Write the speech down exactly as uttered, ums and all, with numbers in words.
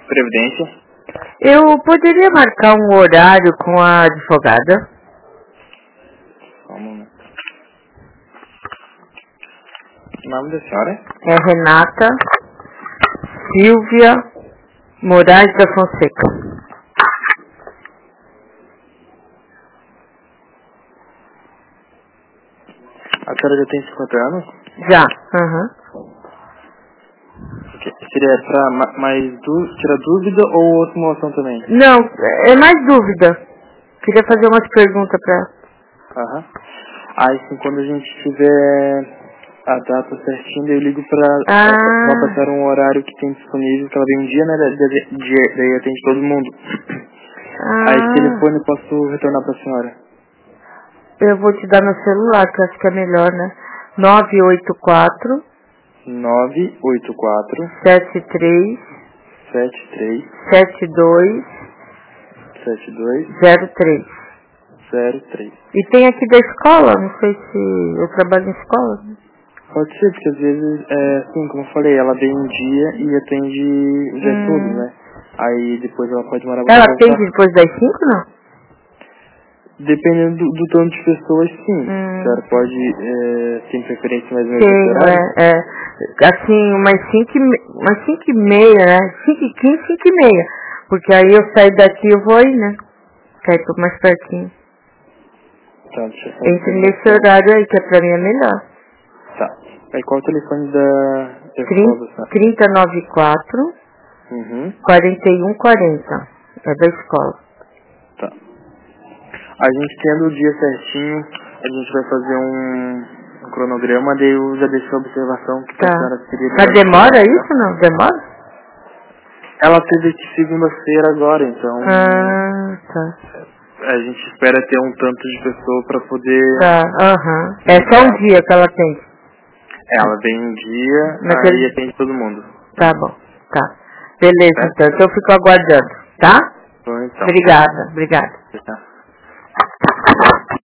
Previdência. Eu poderia marcar um horário com a advogada? Só um momento. O nome da senhora? É Renata Silvia Moraes da Fonseca. A senhora já tem cinquenta anos? Já. Aham. Uhum. Seria pra ma mais du tirar dúvida ou outra simulação também? Não, é mais dúvida. Queria fazer umas perguntas pra ela. Aham. Uhum. Aí sim, quando a gente tiver a data certinha, eu ligo pra ah. pra passar um horário que tem disponível, que ela vem um dia, né? Daí, daí, daí atende todo mundo. Ah. Aí esse telefone eu posso retornar pra senhora. Eu vou te dar meu celular, que eu acho que é melhor, né? nove oito quatro nove oito quatro sete três sete três sete dois sete dois zero três. zero três. E tem aqui da escola, não sei se eu trabalho em escola. Pode ser, porque às vezes, é, assim, como eu falei, ela vem um dia e atende o dia hum. todo, né? Aí depois ela pode demorar Ela pra voltar. atende depois das cinco, não? Dependendo do, do tanto de pessoas, sim. Hum. A senhora pode, é, tem preferência mais ou menos Sim, nesse horário? é, é. Assim, umas cinco e me- umas cinco e meia, né? Cinco e quinze, cinco e meia. Porque aí eu saio daqui e eu vou aí, né? Que aí tô mais pertinho. Tá, deixa eu só Entre ver. nesse horário aí, que é pra mim é melhor. Tá. Aí qual é o telefone da, da escola da senhora? trinta e nove e quatro, Uhum. quarenta e um quarenta. É da escola. Tá. A gente tendo o dia certinho, a gente vai fazer um, um cronograma, daí eu já deixei a observação que Tá. a senhora seria... Mas demora isso, não? Demora? Ela teve aqui segunda-feira agora, então... Ah, tá. A gente espera ter um tanto de pessoa pra poder... Tá, aham. Uhum. É só um dia que ela tem. Ela vem um dia, Naquele... aí atende todo mundo. Tá bom, tá. Beleza, Certo? então. Então eu fico aguardando, tá? Bom, então. Obrigada, obrigada. Tá.